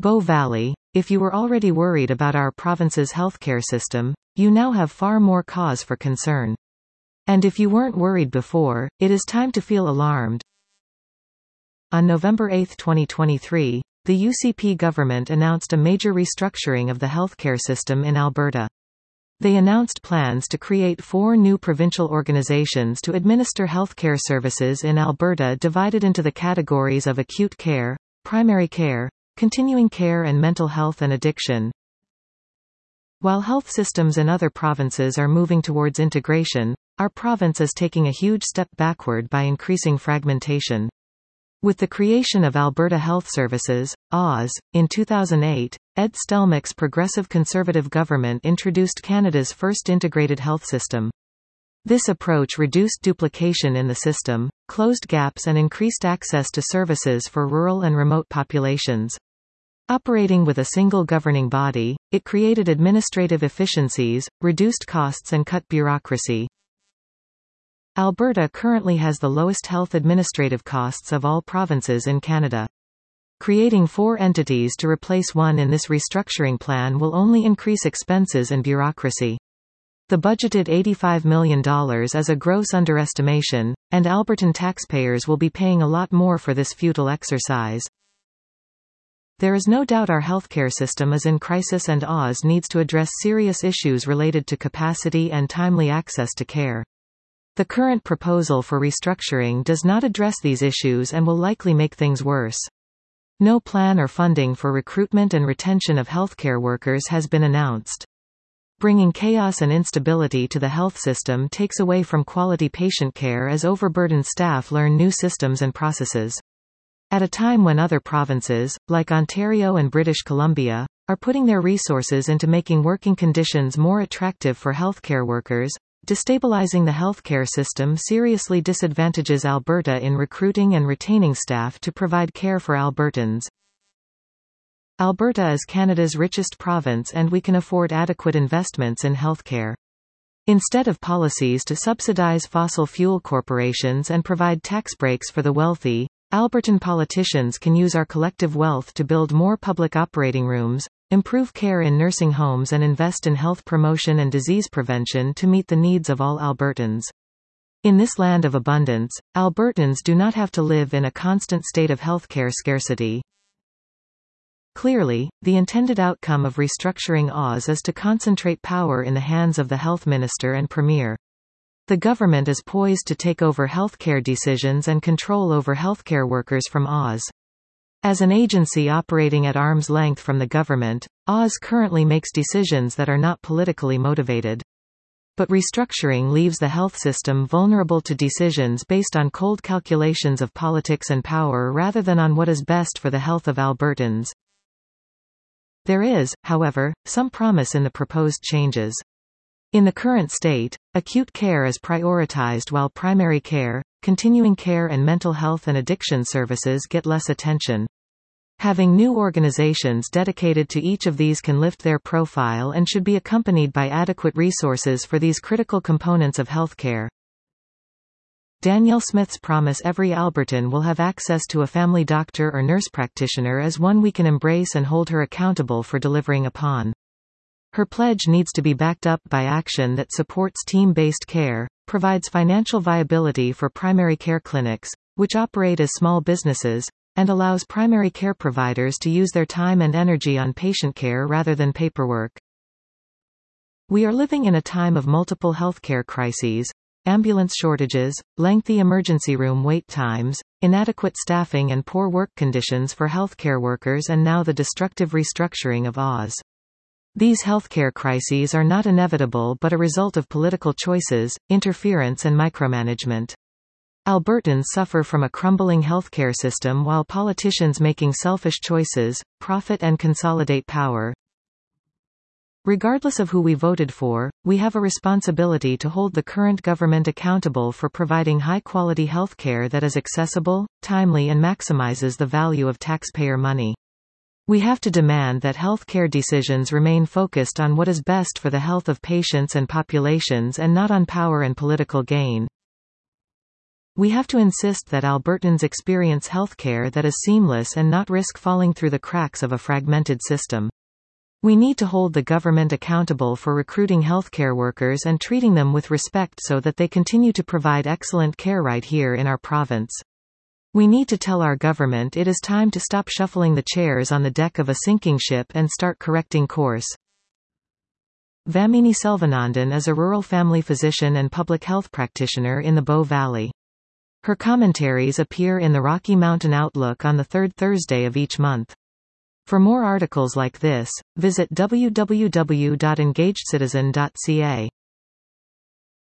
Bow Valley, if you were already worried about our province's healthcare system, you now have far more cause for concern. And if you weren't worried before, it is time to feel alarmed. On November 8, 2023, the UCP government announced a major restructuring of the healthcare system in Alberta. They announced plans to create 4 new provincial organizations to administer healthcare services in Alberta, divided into the categories of acute care, primary care, continuing care and mental health and addiction. While health systems in other provinces are moving towards integration, our province is taking a huge step backward by increasing fragmentation. With the creation of Alberta Health Services, AHS, in 2008, Ed Stelmach's Progressive Conservative government introduced Canada's first integrated health system. This approach reduced duplication in the system, closed gaps and increased access to services for rural and remote populations. Operating with a single governing body, it created administrative efficiencies, reduced costs and cut bureaucracy. Alberta currently has the lowest health administrative costs of all provinces in Canada. Creating 4 entities to replace one in this restructuring plan will only increase expenses and bureaucracy. The budgeted $85 million is a gross underestimation, and Albertan taxpayers will be paying a lot more for this futile exercise. There is no doubt our healthcare system is in crisis, and AHS needs to address serious issues related to capacity and timely access to care. The current proposal for restructuring does not address these issues and will likely make things worse. No plan or funding for recruitment and retention of healthcare workers has been announced. Bringing chaos and instability to the health system takes away from quality patient care as overburdened staff learn new systems and processes. At a time when other provinces, like Ontario and British Columbia, are putting their resources into making working conditions more attractive for healthcare workers, destabilizing the healthcare system seriously disadvantages Alberta in recruiting and retaining staff to provide care for Albertans. Alberta is Canada's richest province, and we can afford adequate investments in healthcare. Instead of policies to subsidize fossil fuel corporations and provide tax breaks for the wealthy, Albertan politicians can use our collective wealth to build more public operating rooms, improve care in nursing homes and invest in health promotion and disease prevention to meet the needs of all Albertans. In this land of abundance, Albertans do not have to live in a constant state of healthcare scarcity. Clearly, the intended outcome of restructuring AHS is to concentrate power in the hands of the health minister and premier. The government is poised to take over healthcare decisions and control over healthcare workers from AHS. As an agency operating at arm's length from the government, AHS currently makes decisions that are not politically motivated. But restructuring leaves the health system vulnerable to decisions based on cold calculations of politics and power rather than on what is best for the health of Albertans. There is, however, some promise in the proposed changes. In the current state, acute care is prioritized while primary care, continuing care and mental health and addiction services get less attention. Having new organizations dedicated to each of these can lift their profile and should be accompanied by adequate resources for these critical components of healthcare. Danielle Smith's promise every Albertan will have access to a family doctor or nurse practitioner is one we can embrace and hold her accountable for delivering upon. Her pledge needs to be backed up by action that supports team-based care, provides financial viability for primary care clinics, which operate as small businesses, and allows primary care providers to use their time and energy on patient care rather than paperwork. We are living in a time of multiple healthcare crises: ambulance shortages, lengthy emergency room wait times, inadequate staffing and poor work conditions for healthcare workers, and now the destructive restructuring of AHS. These healthcare crises are not inevitable but a result of political choices, interference and micromanagement. Albertans suffer from a crumbling healthcare system while politicians making selfish choices, profit and consolidate power. Regardless of who we voted for, we have a responsibility to hold the current government accountable for providing high-quality healthcare that is accessible, timely and maximizes the value of taxpayer money. We have to demand that healthcare decisions remain focused on what is best for the health of patients and populations and not on power and political gain. We have to insist that Albertans experience healthcare that is seamless and not risk falling through the cracks of a fragmented system. We need to hold the government accountable for recruiting healthcare workers and treating them with respect so that they continue to provide excellent care right here in our province. We need to tell our government it is time to stop shuffling the chairs on the deck of a sinking ship and start correcting course. Vamini Selvanandan is a rural family physician and public health practitioner in the Bow Valley. Her commentaries appear in the Rocky Mountain Outlook on the third Thursday of each month. For more articles like this, visit www.engagedcitizen.ca.